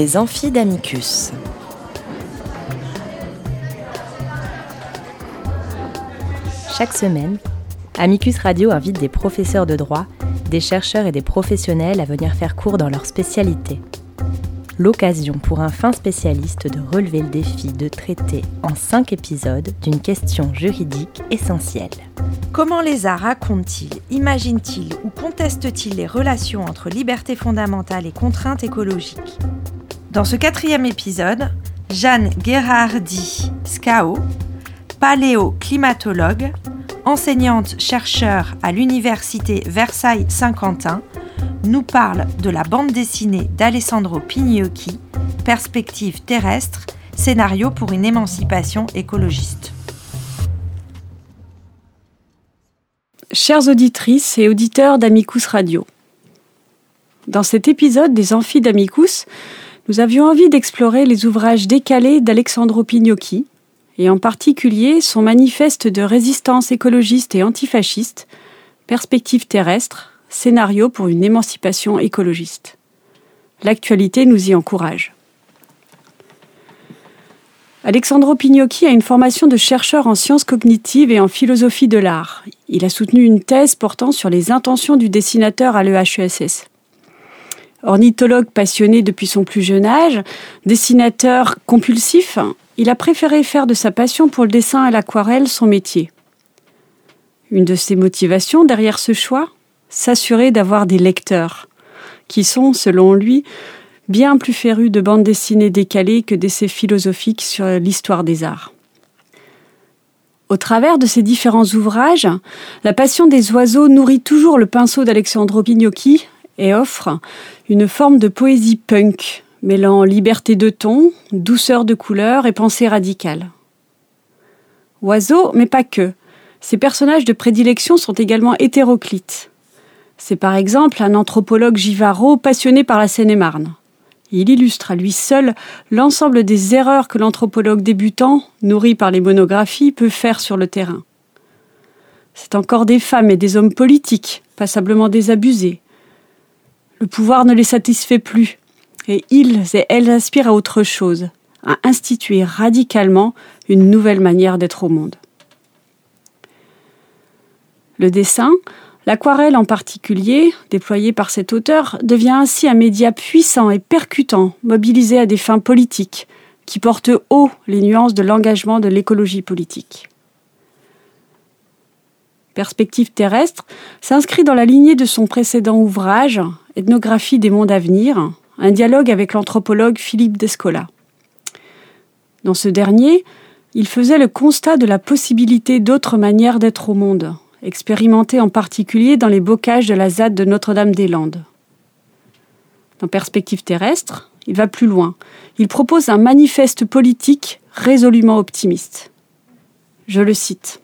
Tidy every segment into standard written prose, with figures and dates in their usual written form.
Les amphis d'Amicus. Chaque semaine, Amicus Radio invite des professeurs de droit, des chercheurs et des professionnels à venir faire cours dans leur spécialité. L'occasion pour un fin spécialiste de relever le défi de traiter en 5 épisodes d'une question juridique essentielle. Comment les arts racontent-ils, imaginent-ils ou contestent-ils les relations entre liberté fondamentale et contraintes écologiques ? Dans ce 4e épisode, Jeanne Gherardi-Scao, paléoclimatologue, enseignante-chercheur à l'université Versailles-Saint-Quentin, nous parle de la bande dessinée d'Alessandro Pignocchi, Perspectives terrestres, scénario pour une émancipation écologiste. Chères auditrices et auditeurs d'Amicus Radio, dans cet épisode des amphis d'Amicus, nous avions envie d'explorer les ouvrages décalés d'Alessandro Pignocchi, et en particulier son manifeste de résistance écologiste et antifasciste, Perspectives terrestres, scénario pour une émancipation écologiste. L'actualité nous y encourage. Alessandro Pignocchi a une formation de chercheur en sciences cognitives et en philosophie de l'art. Il a soutenu une thèse portant sur les intentions du dessinateur à l'EHESS. Ornithologue passionné depuis son plus jeune âge, dessinateur compulsif, il a préféré faire de sa passion pour le dessin et l'aquarelle son métier. Une de ses motivations derrière ce choix, s'assurer d'avoir des lecteurs, qui sont, selon lui, bien plus férus de bandes dessinées décalées que d'essais philosophiques sur l'histoire des arts. Au travers de ces différents ouvrages, la passion des oiseaux nourrit toujours le pinceau d'Alessandro Pignocchi et offre une forme de poésie punk, mêlant liberté de ton, douceur de couleur et pensée radicale. Oiseaux, mais pas que. Ses personnages de prédilection sont également hétéroclites. C'est par exemple un anthropologue givaro passionné par la Seine-et-Marne. Il illustre à lui seul l'ensemble des erreurs que l'anthropologue débutant, nourri par les monographies, peut faire sur le terrain. C'est encore des femmes et des hommes politiques, passablement désabusés. Le pouvoir ne les satisfait plus, et ils et elles aspirent à autre chose, à instituer radicalement une nouvelle manière d'être au monde. Le dessin, l'aquarelle en particulier, déployée par cet auteur, devient ainsi un média puissant et percutant, mobilisé à des fins politiques, qui porte haut les nuances de l'engagement de l'écologie politique. Perspectives terrestres s'inscrit dans la lignée de son précédent ouvrage, Ethnographie des mondes à venir, un dialogue avec l'anthropologue Philippe Descola. Dans ce dernier, il faisait le constat de la possibilité d'autres manières d'être au monde, expérimenté en particulier dans les bocages de la ZAD de Notre-Dame-des-Landes. Dans Perspectives terrestres, il va plus loin. Il propose un manifeste politique résolument optimiste. Je le cite.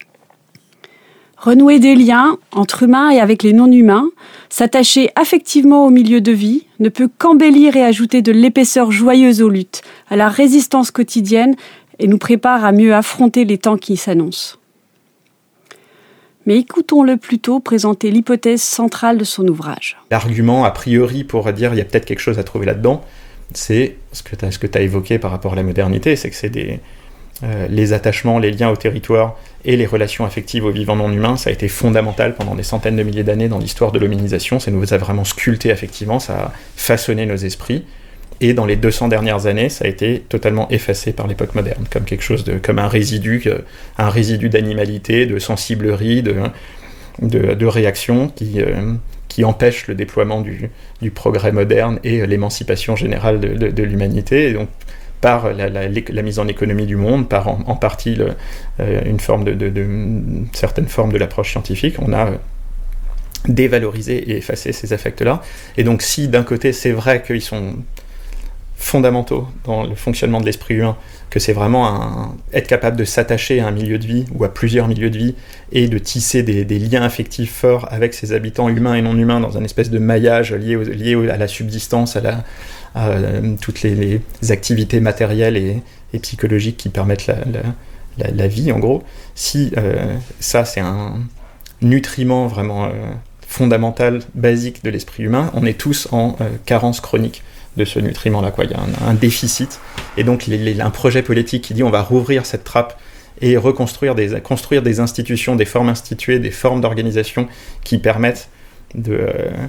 « Renouer des liens entre humains et avec les non-humains, s'attacher affectivement au milieu de vie, ne peut qu'embellir et ajouter de l'épaisseur joyeuse aux luttes, à la résistance quotidienne et nous prépare à mieux affronter les temps qui s'annoncent. » Mais écoutons-le plutôt présenter l'hypothèse centrale de son ouvrage. L'argument, a priori, pour dire il y a peut-être quelque chose à trouver là-dedans, c'est ce que tu as évoqué par rapport à la modernité, c'est que c'est les attachements, les liens au territoire et les relations affectives aux vivants non humains, ça a été fondamental pendant des centaines de milliers d'années dans l'histoire de l'hominisation, ça nous a vraiment sculpté affectivement, ça a façonné nos esprits, et dans les 200 dernières années, ça a été totalement effacé par l'époque moderne, comme quelque chose comme un résidu d'animalité, de sensiblerie, de réaction qui empêche le déploiement du progrès moderne et l'émancipation générale de l'humanité. Et donc, par la mise en économie du monde, par en partie une certaine forme de l'approche scientifique, on a dévalorisé et effacé ces affects-là. Et donc si d'un côté c'est vrai qu'ils sont fondamentaux dans le fonctionnement de l'esprit humain, que c'est vraiment être capable de s'attacher à un milieu de vie ou à plusieurs milieux de vie et de tisser des liens affectifs forts avec ses habitants humains et non humains dans un espèce de maillage lié à la subsistance, à toutes les activités matérielles et psychologiques qui permettent la vie en gros. Si ça c'est un nutriment vraiment fondamental, basique de l'esprit humain, on est tous en carence chronique ce nutriment-là, quoi. Il y a un déficit. Et donc, un projet politique qui dit on va rouvrir cette trappe et construire des institutions, des formes instituées, des formes d'organisation qui permettent de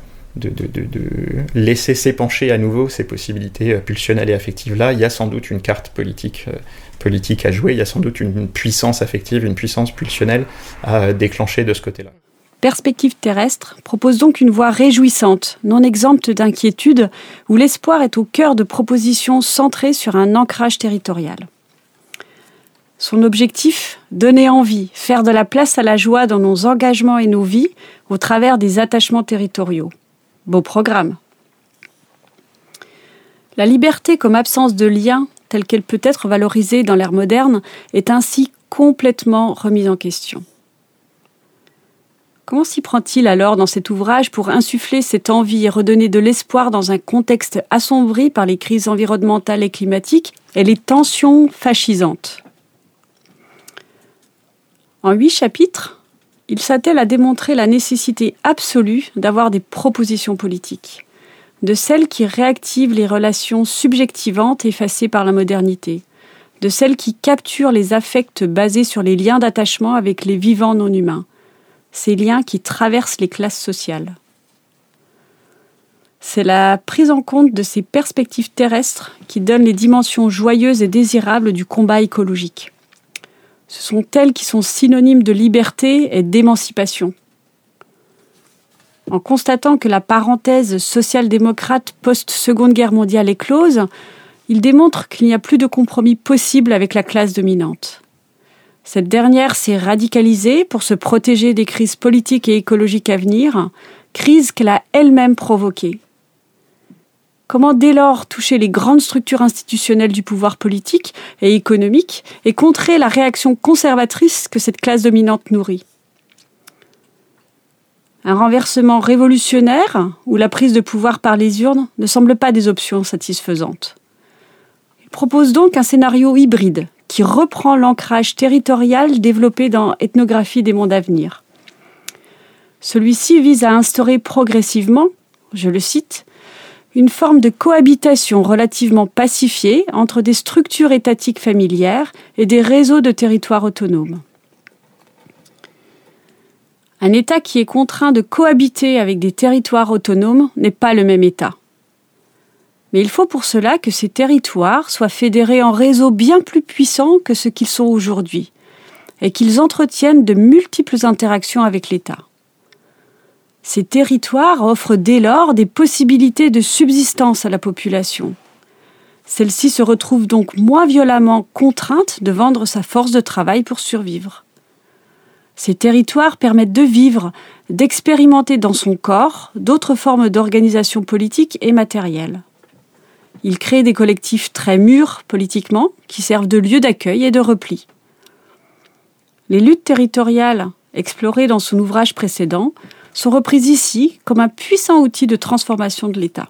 laisser s'épancher à nouveau ces possibilités pulsionnelles et affectives-là. Il y a sans doute une carte politique à jouer, il y a sans doute une puissance affective, une puissance pulsionnelle à déclencher de ce côté-là. Perspective terrestre propose donc une voie réjouissante, non exempte d'inquiétude, où l'espoir est au cœur de propositions centrées sur un ancrage territorial. Son objectif, donner envie, faire de la place à la joie dans nos engagements et nos vies au travers des attachements territoriaux. Beau programme. La liberté comme absence de lien, telle qu'elle peut être valorisée dans l'ère moderne, est ainsi complètement remise en question. Comment s'y prend-il alors dans cet ouvrage pour insuffler cette envie et redonner de l'espoir dans un contexte assombri par les crises environnementales et climatiques et les tensions fascisantes ? En 8 chapitres, il s'attelle à démontrer la nécessité absolue d'avoir des propositions politiques, de celles qui réactivent les relations subjectivantes effacées par la modernité, de celles qui capturent les affects basés sur les liens d'attachement avec les vivants non humains, ces liens qui traversent les classes sociales. C'est la prise en compte de ces perspectives terrestres qui donne les dimensions joyeuses et désirables du combat écologique. Ce sont elles qui sont synonymes de liberté et d'émancipation. En constatant que la parenthèse social-démocrate post-Seconde Guerre mondiale est close, il démontre qu'il n'y a plus de compromis possible avec la classe dominante. Cette dernière s'est radicalisée pour se protéger des crises politiques et écologiques à venir, crises qu'elle a elle-même provoquées. Comment dès lors toucher les grandes structures institutionnelles du pouvoir politique et économique et contrer la réaction conservatrice que cette classe dominante nourrit ? Un renversement révolutionnaire ou la prise de pouvoir par les urnes ne semblent pas des options satisfaisantes. Il propose donc un scénario hybride qui reprend l'ancrage territorial développé dans Ethnographie des mondes à venir. Celui-ci vise à instaurer progressivement, je le cite, une forme de cohabitation relativement pacifiée entre des structures étatiques familières et des réseaux de territoires autonomes. Un État qui est contraint de cohabiter avec des territoires autonomes n'est pas le même État. Mais il faut pour cela que ces territoires soient fédérés en réseaux bien plus puissants que ce qu'ils sont aujourd'hui, et qu'ils entretiennent de multiples interactions avec l'État. Ces territoires offrent dès lors des possibilités de subsistance à la population. Celle-ci se retrouve donc moins violemment contrainte de vendre sa force de travail pour survivre. Ces territoires permettent de vivre, d'expérimenter dans son corps d'autres formes d'organisation politique et matérielle. Ils créent des collectifs très mûrs politiquement, qui servent de lieu d'accueil et de repli. Les luttes territoriales, explorées dans son ouvrage précédent, sont reprises ici comme un puissant outil de transformation de l'État.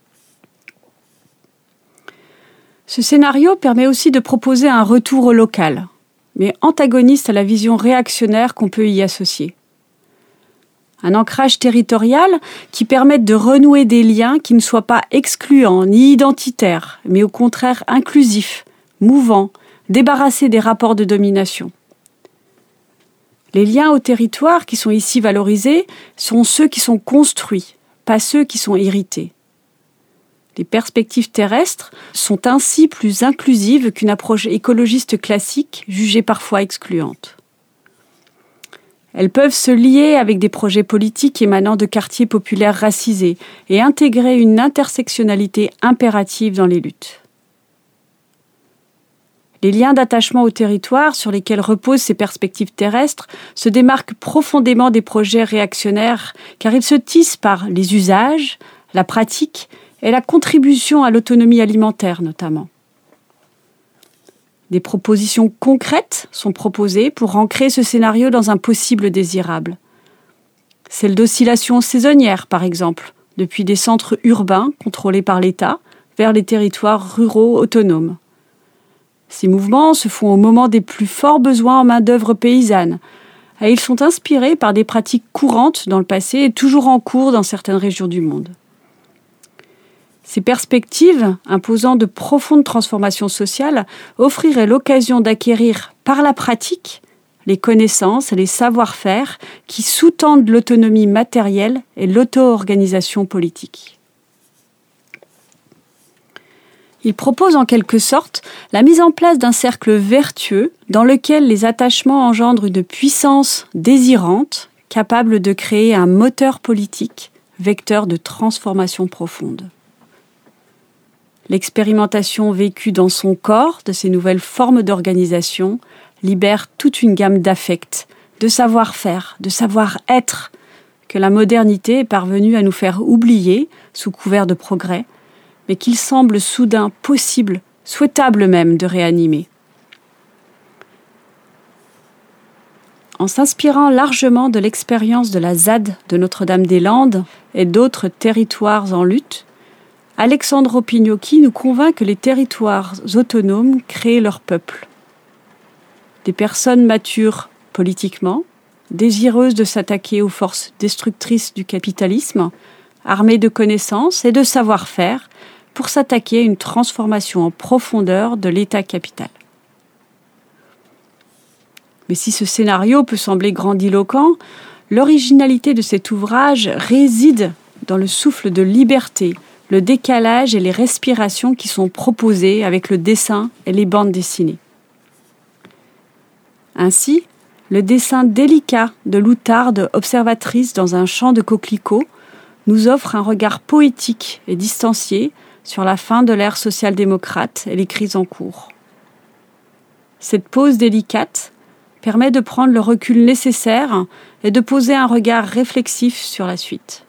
Ce scénario permet aussi de proposer un retour au local, mais antagoniste à la vision réactionnaire qu'on peut y associer. Un ancrage territorial qui permette de renouer des liens qui ne soient pas excluants ni identitaires, mais au contraire inclusifs, mouvants, débarrassés des rapports de domination. Les liens au territoire qui sont ici valorisés sont ceux qui sont construits, pas ceux qui sont hérités. Les perspectives terrestres sont ainsi plus inclusives qu'une approche écologiste classique jugée parfois excluante. Elles peuvent se lier avec des projets politiques émanant de quartiers populaires racisés et intégrer une intersectionnalité impérative dans les luttes. Les liens d'attachement au territoire sur lesquels reposent ces perspectives terrestres se démarquent profondément des projets réactionnaires car ils se tissent par les usages, la pratique et la contribution à l'autonomie alimentaire notamment. Des propositions concrètes sont proposées pour ancrer ce scénario dans un possible désirable. Celle d'oscillations saisonnières, par exemple, depuis des centres urbains contrôlés par l'État vers les territoires ruraux autonomes. Ces mouvements se font au moment des plus forts besoins en main-d'œuvre paysanne, et ils sont inspirés par des pratiques courantes dans le passé et toujours en cours dans certaines régions du monde. Ces perspectives, imposant de profondes transformations sociales, offriraient l'occasion d'acquérir par la pratique les connaissances et les savoir-faire qui sous-tendent l'autonomie matérielle et l'auto-organisation politique. Il propose en quelque sorte la mise en place d'un cercle vertueux dans lequel les attachements engendrent une puissance désirante, capable de créer un moteur politique, vecteur de transformation profonde. L'expérimentation vécue dans son corps de ces nouvelles formes d'organisation libère toute une gamme d'affects, de savoir-faire, de savoir-être que la modernité est parvenue à nous faire oublier sous couvert de progrès, mais qu'il semble soudain possible, souhaitable même, de réanimer. En s'inspirant largement de l'expérience de la ZAD de Notre-Dame-des-Landes et d'autres territoires en lutte, Alexandro Pignocchi nous convainc que les territoires autonomes créent leur peuple. Des personnes matures politiquement, désireuses de s'attaquer aux forces destructrices du capitalisme, armées de connaissances et de savoir-faire pour s'attaquer à une transformation en profondeur de l'État capital. Mais si ce scénario peut sembler grandiloquent, l'originalité de cet ouvrage réside dans le souffle de liberté, le décalage et les respirations qui sont proposées avec le dessin et les bandes dessinées. Ainsi, le dessin délicat de l'outarde observatrice dans un champ de coquelicots nous offre un regard poétique et distancié sur la fin de l'ère social-démocrate et les crises en cours. Cette pause délicate permet de prendre le recul nécessaire et de poser un regard réflexif sur la suite.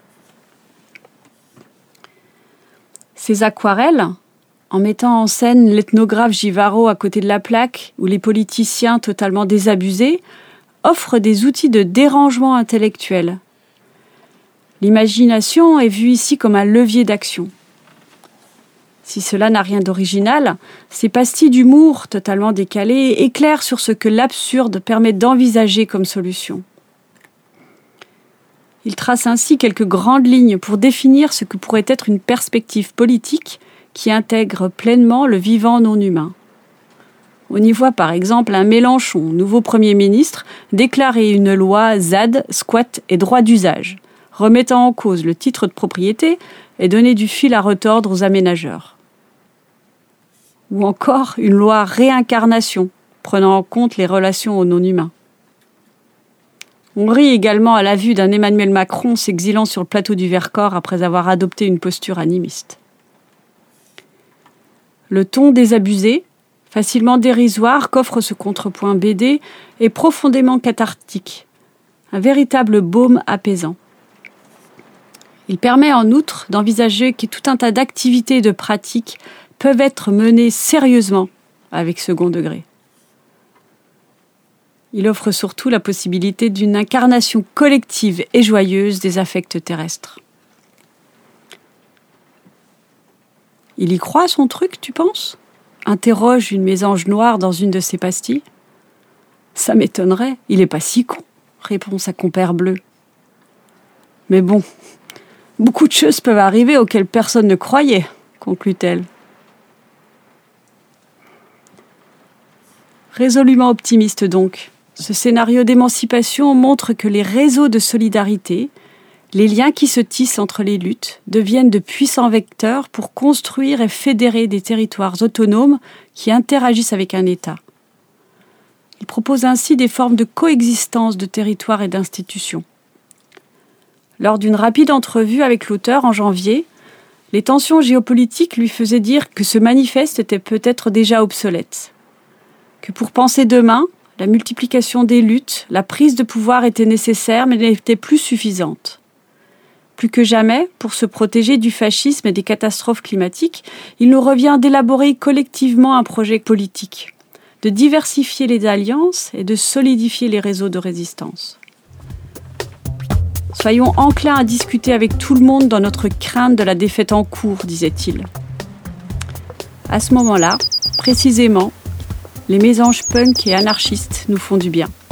Ces aquarelles, en mettant en scène l'ethnographe Givaro à côté de la plaque ou les politiciens totalement désabusés, offrent des outils de dérangement intellectuel. L'imagination est vue ici comme un levier d'action. Si cela n'a rien d'original, ces pastilles d'humour totalement décalées éclairent sur ce que l'absurde permet d'envisager comme solution. Il trace ainsi quelques grandes lignes pour définir ce que pourrait être une perspective politique qui intègre pleinement le vivant non humain. On y voit par exemple un Mélenchon, nouveau Premier ministre, déclarer une loi ZAD, squat et droit d'usage, remettant en cause le titre de propriété et donner du fil à retordre aux aménageurs. Ou encore une loi réincarnation, prenant en compte les relations aux non-humains. On rit également à la vue d'un Emmanuel Macron s'exilant sur le plateau du Vercors après avoir adopté une posture animiste. Le ton désabusé, facilement dérisoire qu'offre ce contrepoint BD, est profondément cathartique, un véritable baume apaisant. Il permet en outre d'envisager que tout un tas d'activités et de pratiques peuvent être menées sérieusement avec second degré. Il offre surtout la possibilité d'une incarnation collective et joyeuse des affects terrestres. Il y croit son truc, tu penses ? Interroge une mésange noire dans une de ses pastilles. Ça m'étonnerait, il est pas si con, répond sa compère bleue. Mais bon, beaucoup de choses peuvent arriver auxquelles personne ne croyait, conclut-elle. Résolument optimiste donc, ce scénario d'émancipation montre que les réseaux de solidarité, les liens qui se tissent entre les luttes, deviennent de puissants vecteurs pour construire et fédérer des territoires autonomes qui interagissent avec un État. Il propose ainsi des formes de coexistence de territoires et d'institutions. Lors d'une rapide entrevue avec l'auteur en janvier, les tensions géopolitiques lui faisaient dire que ce manifeste était peut-être déjà obsolète. Que pour penser demain, la multiplication des luttes, la prise de pouvoir était nécessaire mais n'était plus suffisante. Plus que jamais, pour se protéger du fascisme et des catastrophes climatiques, il nous revient d'élaborer collectivement un projet politique, de diversifier les alliances et de solidifier les réseaux de résistance. Soyons enclins à discuter avec tout le monde dans notre crainte de la défaite en cours, disait-il. À ce moment-là, précisément, les mésanges punk et anarchistes nous font du bien.